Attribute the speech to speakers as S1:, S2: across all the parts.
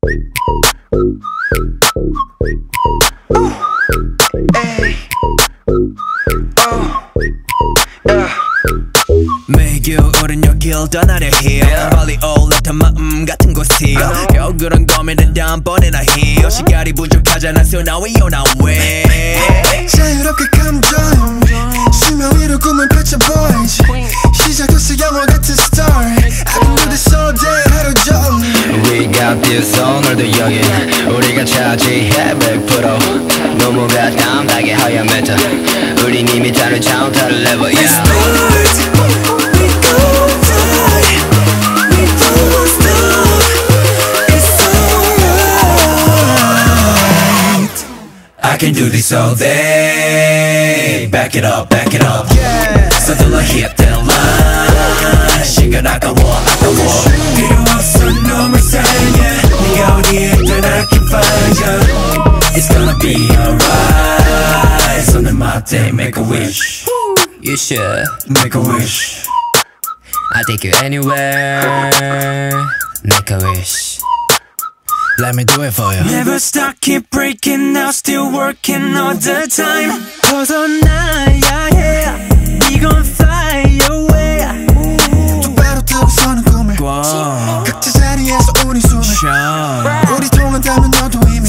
S1: 매일 겨울은 여길 떠나려 해요. 빨리 올라탄 마음 같은 곳이요. 겨울은 고민은 다음번에나 해요. 시간이 부족하잖아 so now we on our way.
S2: 자유롭게 감정 수면 위로 꿈을 펼쳐 boys. 시작됐어 영화 같은 story. I can do this all day 하루 종일.
S3: We got this 오늘도 여긴 우리가 차지해 100% 너무가 담당해 하얀 멘트 우린 이미 다른 차원 다른 level yeah.
S1: Let's start. We gon' fly. We don't stop. It's alright. I can do this all day. Back it up, back it up. 서둘러 hit that line. 시간 아까워. 필요 없어 놈을 사랑해. 네가 어디에 있든 I can find you. It's gonna be alright. 손을 맞대 make a wish.
S3: You should
S1: Make a wish.
S3: I'll take you anywhere Make a wish
S1: Let me do it for you. Never stop, keep breaking now, still working all the time. 벗어나야 해. We gon' fly away.
S2: 똑바로 뜨고 서는 꿈을 각자 자리에서 우리 숨을 우리 통한다면 너도 이미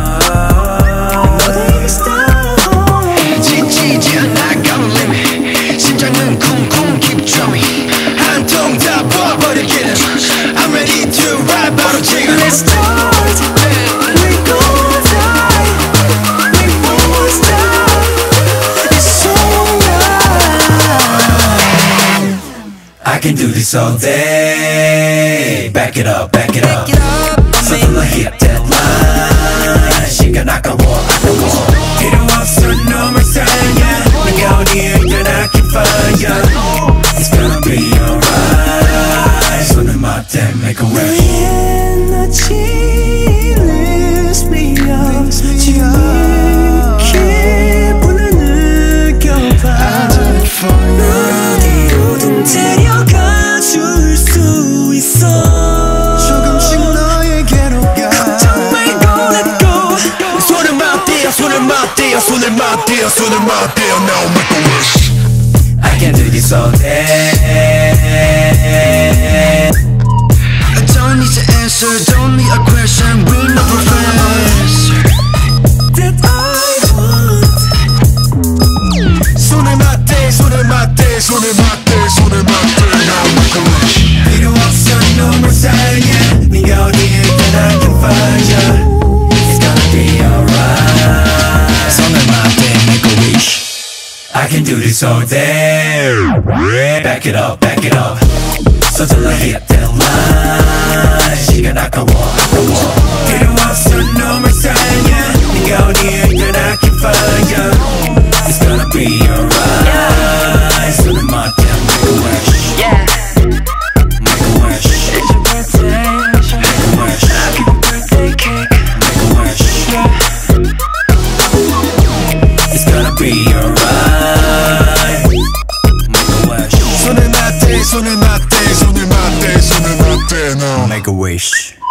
S3: 지치지 않아 got limit 심장은 쿵쿵 keep drumming 한 통 다 부어버리기는 I'm ready to ride 바로 지금
S1: Let's start. We gon' fly. We won't stop. It's alright. I can do this all day. Back it up, back it up. 서둘러 hit that line. 시간 아까워. 필요 없어 놈을 사랑해. 네가 어디에 있든 I can find you. It's gonna be alright. 손을 맞대 make a wish. 에너지 lift me up. 지금 기분을 느껴봐. 어디로든 데려가 줄 수 있어.
S2: 조금씩 너에게로 가
S1: 걱정 말고 let go. 손을 맞대요 손을 맞대요 손을 맞대요 손을 맞대요 Now make a wish. I can do this all day.
S2: Don't need to answer, don't need a question. We know professor
S1: That I want.
S2: 손을 맞대 손을 맞대 손을 맞대 손을 맞대 Now make a wish.
S1: 필요 없어 놈을 사랑해. 네가 어디에 있든 I can find you. It's gonna be alright. 손을 맞대 make a wish. I can do this all day. Back it up, back it up. 서둘러 hit that line. 시간 아까워. 필요 없어 놈을 사랑해. 네가 어디에 있든 I can find you. It's gonna be alright. 손을 맞대 make a wish.
S3: Yeah
S1: Make a wish. It's your birthday. Make a wish. I'll give you birthday cake. Make a wish. It's gonna be alright. Make a wish.
S2: 손을 맞대 손을 맞대 손을 맞대 손을 맞대 Now
S1: Make a wish.